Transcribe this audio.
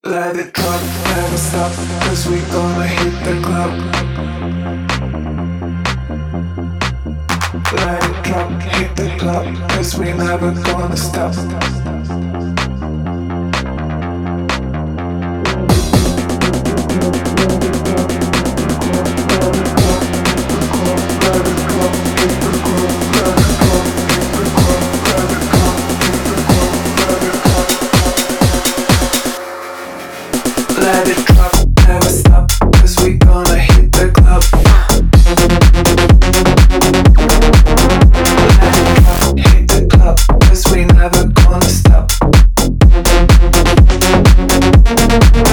Let it drop, never stop, cause we gonna hit the club. Let it drop, hit the club, cause we never gonna stop. Let it drop, never stop, cause we gonna hit the club. Let it drop, hit the club, cause we never gonna stop.